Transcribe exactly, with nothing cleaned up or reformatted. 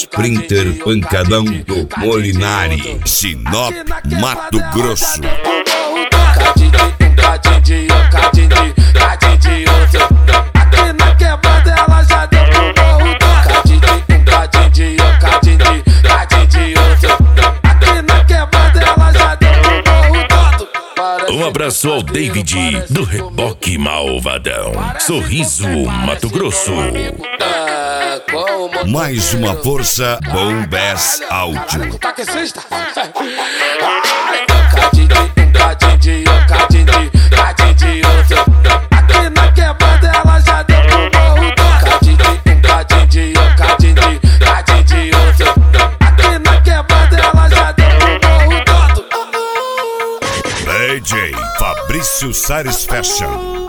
Sprinter Pancadão do Molinari, Sinop, Mato Grosso. Aqui na quebrada ela já deu pro morro todo. Cadinho de um, cadinho de, cadinho de outro. Aqui na quebrada ela já deu pro morro todo. Um abraço ao David do Reboque Malvadão, Sorriso, Mato Grosso. Mais uma força, Bombess Áudio. Tá que sexta? Cadinho de um, cadinho de um, cadinho de, cadinho de outro. Aqui na quebrada ela já deu pro morro todo. Cadinho de um, cadinho de um, cadinho de, cadinho de outro. Aqui na quebrada ela já deu pro morro todo. D J Fabrício Sares Fashion.